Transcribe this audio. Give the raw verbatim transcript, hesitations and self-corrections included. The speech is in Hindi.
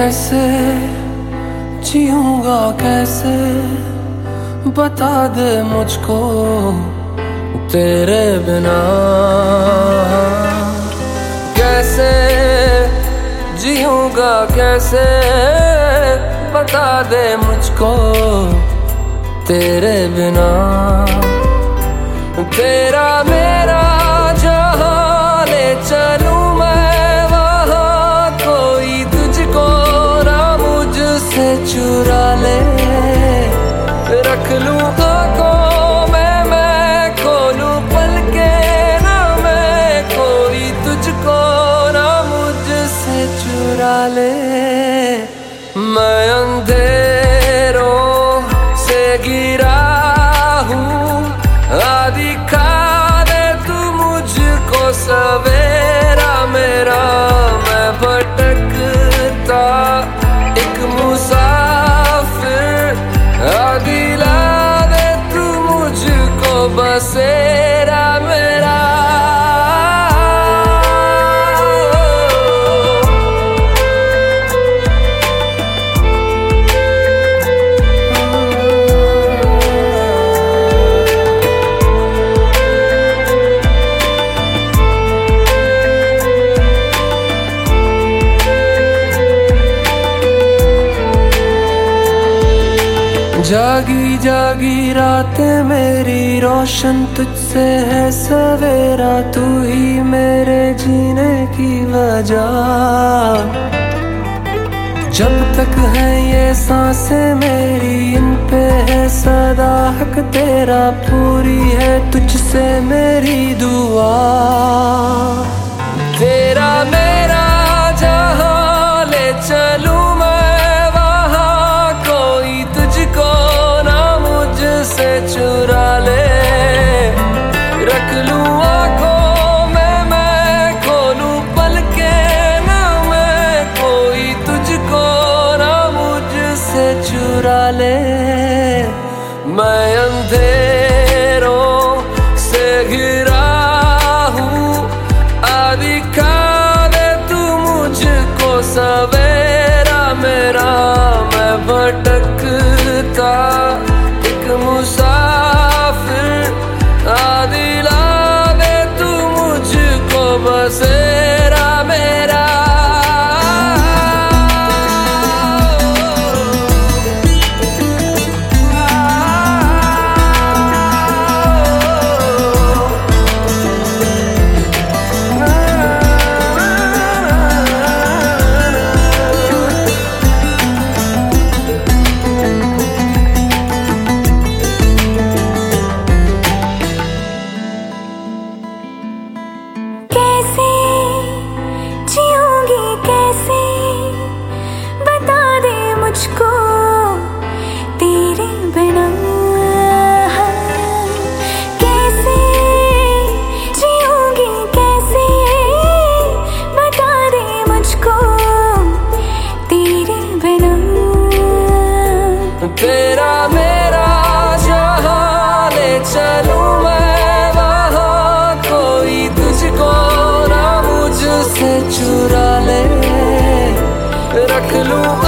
कैसे जीऊंगा कैसे, बता दे मुझको तेरे बिना। कैसे जीऊंगा कैसे, बता दे मुझको तेरे बिना। तेरा मेरा जहां ले चलूं मैं वहां, कोई तुझको ना मुझसे चुरा ले। रख लूं आंखों में मैं खोलूं पलके ना मैं, कोई तुझको ना मुझसे चुरा ले। मैं अंधेरों से गिरा हूँ, आदि खा दे तू मुझको सवेरा मेरा। मैं भटकता एक मुसाफिर, आदि ला दे तू मुझको बसेरा मेरा। जागी जागी रातें मेरी रोशन तुझसे है सवेरा, तू ही मेरे जीने की वजह। जब तक है ये सांसें मेरी, इन पे है सदा हक तेरा, पूरी है तुझसे मेरी दुआ। तेरा मेरा जहां ले चलूं मैं वहां, कोई तुझको ना मुझसे चुरा ले। रख लूं आंखों में मैं खोलूं पलके ना मैं, कोई तुझको ना मुझसे चुरा ले। मैं अंधेरों से घिरा हूँ, आदि खा दे तू मुझको सवेरा मेरा। मैं भटकता एक मुसाफिर, आदि ला दे तू मुझको बसेरा मेरा। मुझको तेरे बिना कैसे जीऊंगी कैसे, बता दे मुझको तेरे बिना। तेरा मेरा जहां ले चलूं मैं वहां, कोई तुझको ना मुझसे चुरा ले। रख लूं